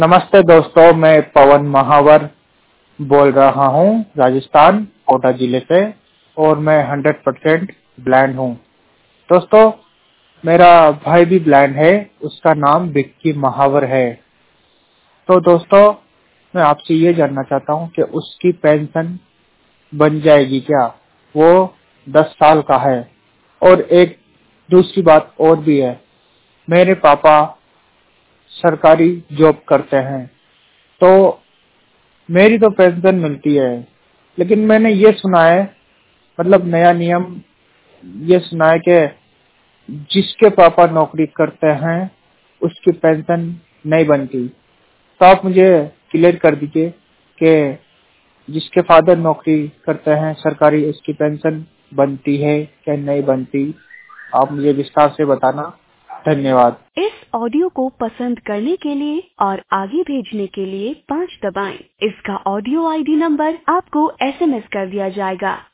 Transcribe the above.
नमस्ते दोस्तों, मैं पवन महावर बोल रहा हूँ राजस्थान कोटा जिले से और मैं 100% ब्लाइंड हूँ। दोस्तों, मेरा भाई भी ब्लाइंड है, उसका नाम विक्की महावर है। तो दोस्तों, मैं आपसे ये जानना चाहता हूँ कि उसकी पेंशन बन जाएगी क्या? वो 10 साल का है। और एक दूसरी बात और भी है, मेरे पापा सरकारी जॉब करते हैं, तो मेरी तो पेंशन मिलती है, लेकिन मैंने ये सुना है, मतलब नया नियम ये सुना है कि जिसके पापा नौकरी करते हैं उसकी पेंशन नहीं बनती। तो आप मुझे क्लियर कर दीजिए कि जिसके फादर नौकरी करते हैं सरकारी, उसकी पेंशन बनती है या नहीं बनती? आप मुझे विस्तार से बताना। धन्यवाद। इस ऑडियो को पसंद करने के लिए और आगे भेजने के लिए 5 दबाएं। इसका ऑडियो आईडी नंबर आपको एसएमएस कर दिया जाएगा।